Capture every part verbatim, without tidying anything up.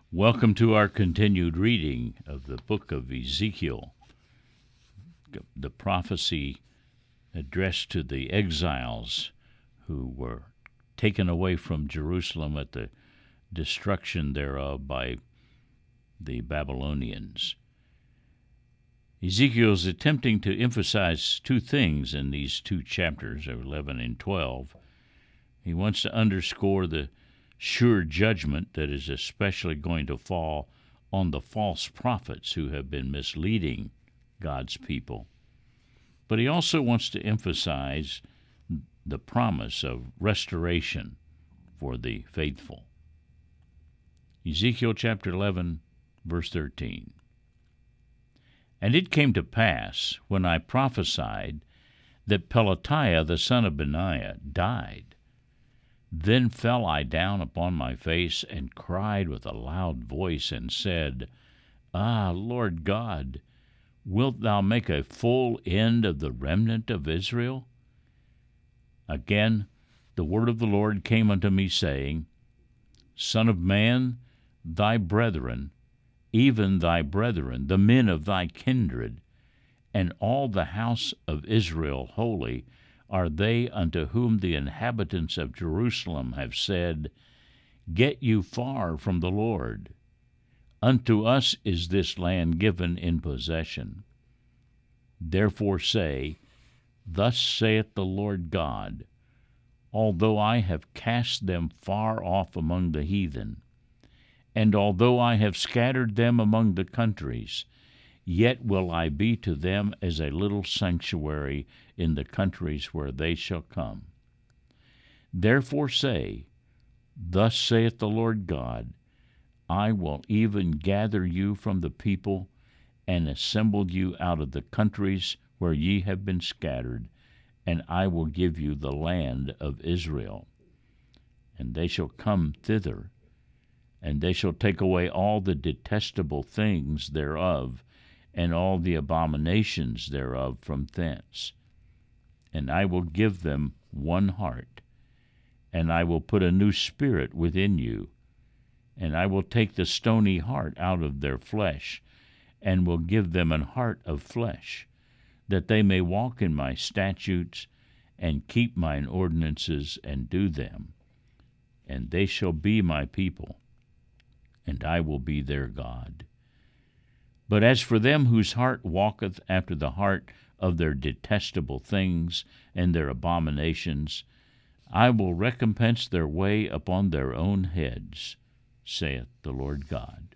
Welcome to our continued reading of the book of Ezekiel, the prophecy addressed to the exiles who were taken away from Jerusalem at the destruction thereof by the Babylonians. Ezekiel is attempting to emphasize two things in these two chapters, eleven and twelve. He wants to underscore the sure judgment that is especially going to fall on the false prophets who have been misleading God's people. But he also wants to emphasize the promise of restoration for the faithful. Ezekiel chapter eleven, verse thirteen. And it came to pass, when I prophesied, that Pelatiah the son of Benaiah died. Then fell I down upon my face, and cried with a loud voice, and said, Ah, Lord God, wilt thou make a full end of the remnant of Israel? Again the word of the Lord came unto me, saying, Son of man, thy brethren, even thy brethren, the men of thy kindred, and all the house of Israel holy, are they unto whom the inhabitants of Jerusalem have said, Get you far from the Lord. Unto us is this land given in possession. Therefore say, Thus saith the Lord God, Although I have cast them far off among the heathen, and although I have scattered them among the countries, yet will I be to them as a little sanctuary in the countries where they shall come. Therefore say, Thus saith the Lord God, I will even gather you from the people, and assemble you out of the countries where ye have been scattered, and I will give you the land of Israel. And they shall come thither, and they shall take away all the detestable things thereof, and all the abominations thereof from thence. And I will give them one heart, and I will put a new spirit within you, and I will take the stony heart out of their flesh, and will give them an heart of flesh, that they may walk in my statutes, and keep mine ordinances, and do them. And they shall be my people, and I will be their God. But as for them whose heart walketh after the heart of their detestable things and their abominations, I will recompense their way upon their own heads, saith the Lord God.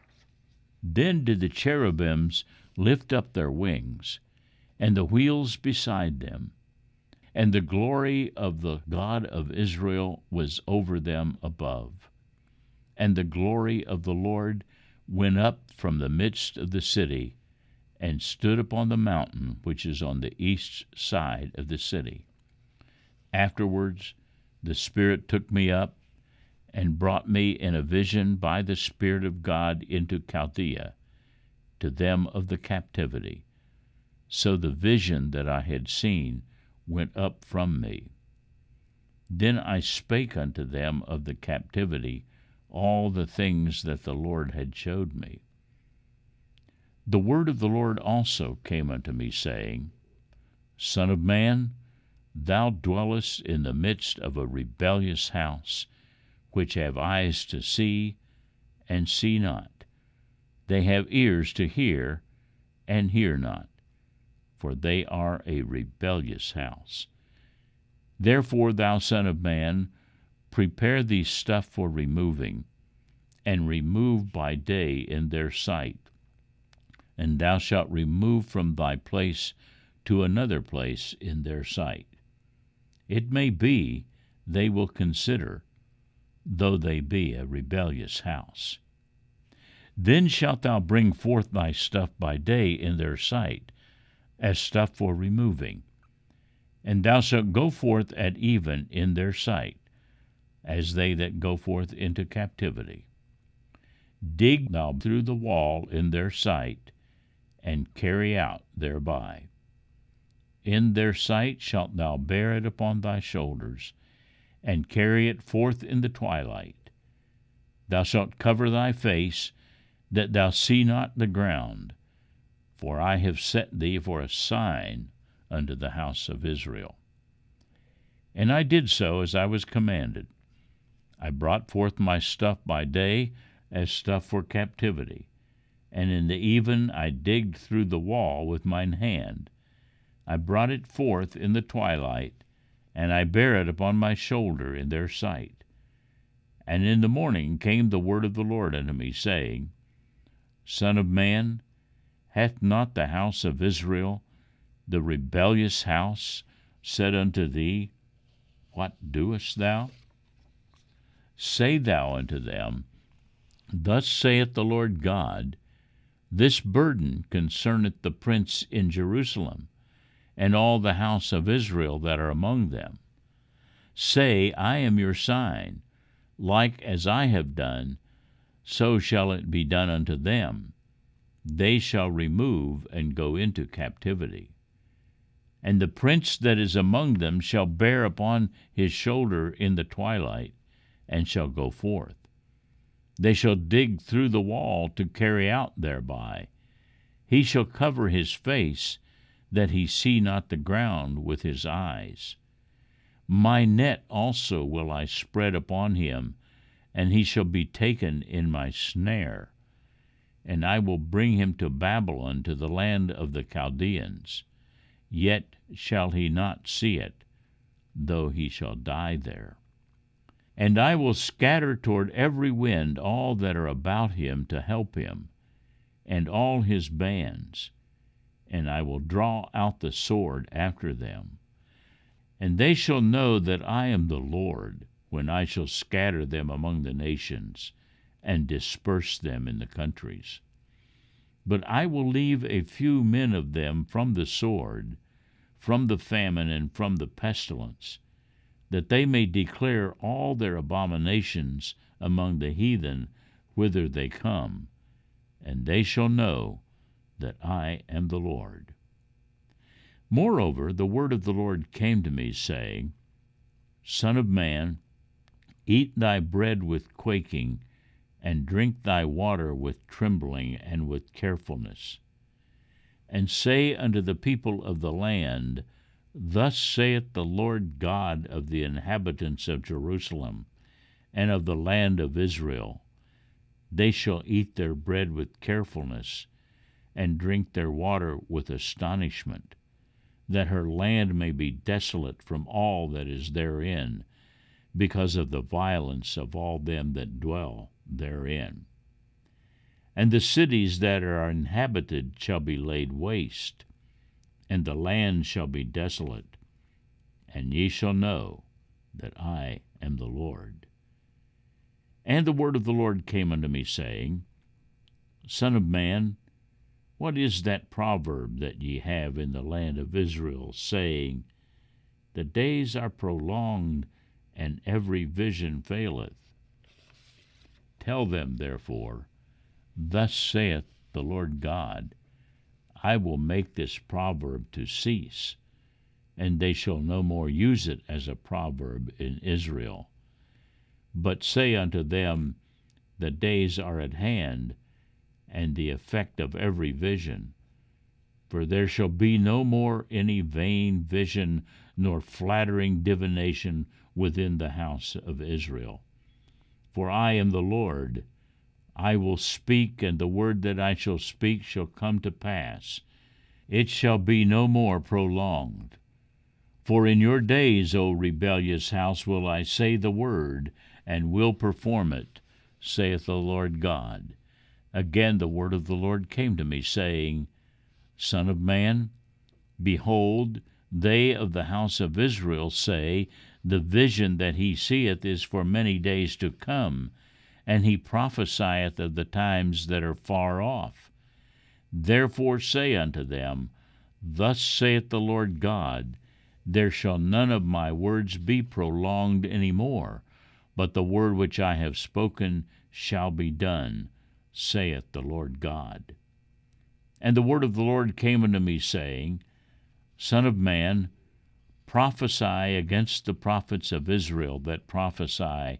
Then did the cherubims lift up their wings, and the wheels beside them, and the glory of the God of Israel was over them above. And the glory of the Lord went up from the midst of the city, and stood upon the mountain which is on the east side of the city. Afterwards the Spirit took me up, and brought me in a vision by the Spirit of God into Chaldea, to them of the captivity. So the vision that I had seen went up from me. Then I spake unto them of the captivity all the things that the Lord had showed me. The word of the Lord also came unto me, saying, Son of man, thou dwellest in the midst of a rebellious house, which have eyes to see, and see not. They have ears to hear, and hear not, for they are a rebellious house. Therefore, thou son of man, prepare thee stuff for removing, and remove by day in their sight. And thou shalt remove from thy place to another place in their sight. It may be they will consider, though they be a rebellious house. Then shalt thou bring forth thy stuff by day in their sight, as stuff for removing. And thou shalt go forth at even in their sight, as they that go forth into captivity. Dig thou through the wall in their sight, and carry out thereby. In their sight shalt thou bear it upon thy shoulders, and carry it forth in the twilight. Thou shalt cover thy face, that thou see not the ground, for I have set thee for a sign unto the house of Israel. And I did so as I was commanded. I brought forth my stuff by day as stuff for captivity, and in the even I digged through the wall with mine hand. I brought it forth in the twilight, and I bare it upon my shoulder in their sight. And in the morning came the word of the Lord unto me, saying, Son of man, hath not the house of Israel, the rebellious house, said unto thee, What doest thou? Say thou unto them, Thus saith the Lord God, This burden concerneth the prince in Jerusalem, and all the house of Israel that are among them. Say, I am your sign, like as I have done, so shall it be done unto them. They shall remove and go into captivity. And the prince that is among them shall bear upon his shoulder in the twilight, and shall go forth. They shall dig through the wall to carry out thereby. He shall cover his face, that he see not the ground with his eyes. My net also will I spread upon him, and he shall be taken in my snare. And I will bring him to Babylon, to the land of the Chaldeans. Yet shall he not see it, though he shall die there. And I will scatter toward every wind all that are about him to help him, and all his bands, and I will draw out the sword after them. And they shall know that I am the Lord, when I shall scatter them among the nations, and disperse them in the countries. But I will leave a few men of them from the sword, from the famine, and from the pestilence, that they may declare all their abominations among the heathen whither they come, and they shall know that I am the Lord. Moreover, the word of the Lord came to me, saying, Son of man, eat thy bread with quaking, and drink thy water with trembling and with carefulness. And say unto the people of the land, Thus saith the Lord God of the inhabitants of Jerusalem, and of the land of Israel, They shall eat their bread with carefulness, and drink their water with astonishment, that her land may be desolate from all that is therein, because of the violence of all them that dwell therein. And the cities that are inhabited shall be laid waste, and the land shall be desolate, and ye shall know that I am the Lord. And the word of the Lord came unto me, saying, Son of man, what is that proverb that ye have in the land of Israel, saying, The days are prolonged, and every vision faileth? Tell them, therefore, Thus saith the Lord God, I will make this proverb to cease, and they shall no more use it as a proverb in Israel. But say unto them, The days are at hand, and the effect of every vision. For there shall be no more any vain vision, nor flattering divination within the house of Israel. For I am the Lord, I will speak, and the word that I shall speak shall come to pass. It shall be no more prolonged. For in your days, O rebellious house, will I say the word, and will perform it, saith the Lord God. Again the word of the Lord came to me, saying, Son of man, behold, they of the house of Israel say, The vision that he seeth is for many days to come, and he prophesieth of the times that are far off. Therefore say unto them, Thus saith the Lord God, There shall none of my words be prolonged any more, but the word which I have spoken shall be done, saith the Lord God. And the word of the Lord came unto me, saying, Son of man, prophesy against the prophets of Israel that prophesy,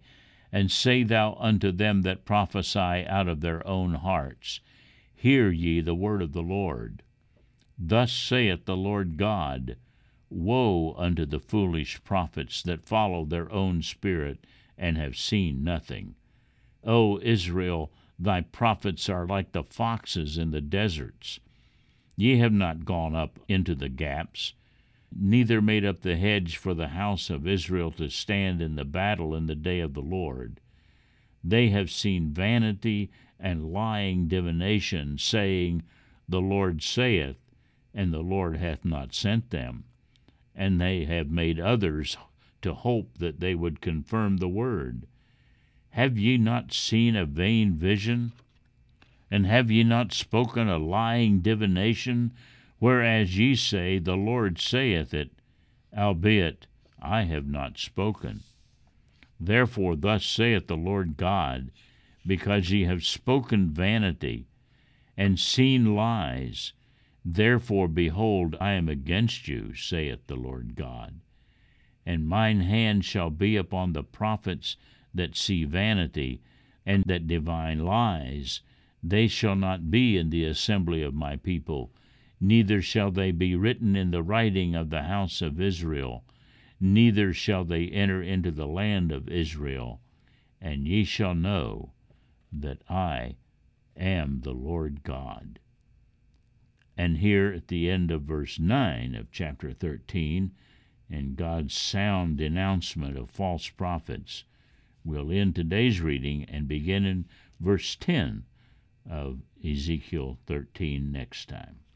And say thou unto them that prophesy out of their own hearts, Hear ye the word of the Lord. Thus saith the Lord God, Woe unto the foolish prophets that follow their own spirit, and have seen nothing. O Israel, thy prophets are like the foxes in the deserts. Ye have not gone up into the gaps, neither made up the hedge for the house of Israel to stand in the battle in the day of the Lord. They have seen vanity and lying divination, saying, The Lord saith, and the Lord hath not sent them. And they have made others to hope that they would confirm the word. Have ye not seen a vain vision? And have ye not spoken a lying divination? Whereas ye say, The Lord saith it, albeit I have not spoken. Therefore thus saith the Lord God, because ye have spoken vanity, and seen lies, therefore, behold, I am against you, saith the Lord God. And mine hand shall be upon the prophets that see vanity, and that divine lies. They shall not be in the assembly of my people, neither shall they be written in the writing of the house of Israel, neither shall they enter into the land of Israel. And ye shall know that I am the Lord God. And here at the end of verse nine of chapter thirteen, in God's sound denouncement of false prophets, we'll end today's reading and begin in verse ten of Ezekiel thirteen next time.